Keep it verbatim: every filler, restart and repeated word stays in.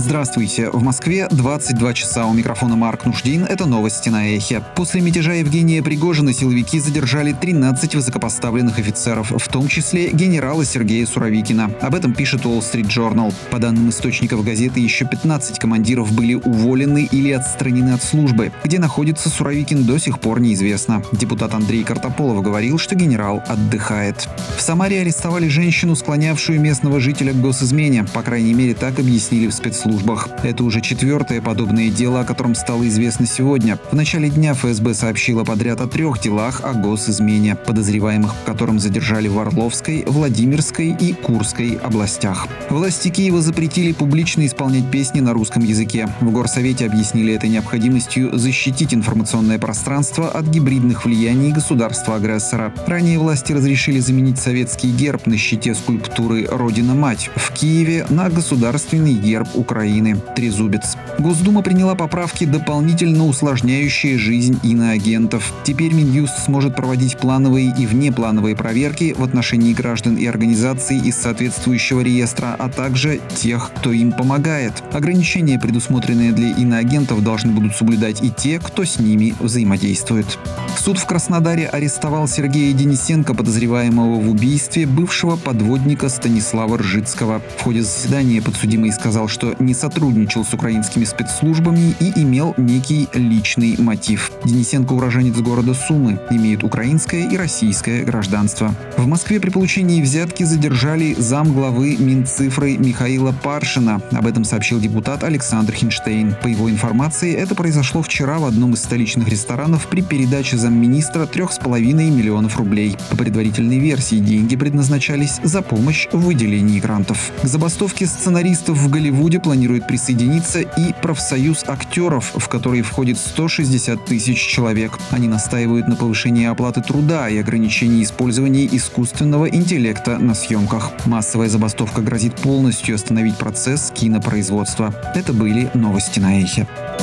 Здравствуйте. В Москве двадцать два часа. У микрофона Марк Нуждин. Это новости на Эхе. После мятежа Евгения Пригожина силовики задержали тринадцать высокопоставленных офицеров, в том числе генерала Сергея Суровикина. Об этом пишет Wall Street Journal. По данным источников газеты, еще пятнадцать командиров были уволены или отстранены от службы. Где находится Суровикин, до сих пор неизвестно. Депутат Андрей Картополов говорил, что генерал отдыхает. В Самаре арестовали женщину, склонявшую местного жителя к госизмене. По крайней мере, так объяснили в спецслужбах. Это уже четвертое подобное дело, о котором стало известно сегодня. В начале дня эф эс бэ сообщила подряд о трех делах о госизмене, подозреваемых в котором задержали в Орловской, Владимирской и Курской областях. Власти Киева запретили публично исполнять песни на русском языке. В Горсовете объяснили это необходимостью защитить информационное пространство от гибридных влияний государства-агрессора. Ранее власти разрешили заменить советский герб на щите скульптуры «Родина-мать» в Киеве на государственный герб Украины. Трезубец. Госдума приняла поправки, дополнительно усложняющие жизнь иноагентов. Теперь Минюст сможет проводить плановые и внеплановые проверки в отношении граждан и организаций из соответствующего реестра, а также тех, кто им помогает. Ограничения, предусмотренные для иноагентов, должны будут соблюдать и те, кто с ними взаимодействует. Суд в Краснодаре арестовал Сергея Денисенко, подозреваемого в убийстве бывшего подводника Станислава Ржицкого. В ходе заседания подсудимый сказал, что не сотрудничал с украинскими спецслужбами и имел некий личный мотив. Денисенко уроженец города Сумы, имеет украинское и российское гражданство. В Москве при получении взятки задержали замглавы Минцифры Михаила Паршина. Об этом сообщил депутат Александр Хинштейн. По его информации, это произошло вчера в одном из столичных ресторанов при передаче замминистра трех с половиной миллионов рублей. По предварительной версии, деньги предназначались за помощь в выделении грантов. К забастовке сценаристов в Голливуде планирует присоединиться и профсоюз актеров, в который входит сто шестьдесят тысяч человек. Они настаивают на повышении оплаты труда и ограничении использования искусственного интеллекта на съемках. Массовая забастовка грозит полностью остановить процесс кинопроизводства. Это были новости на Эхе.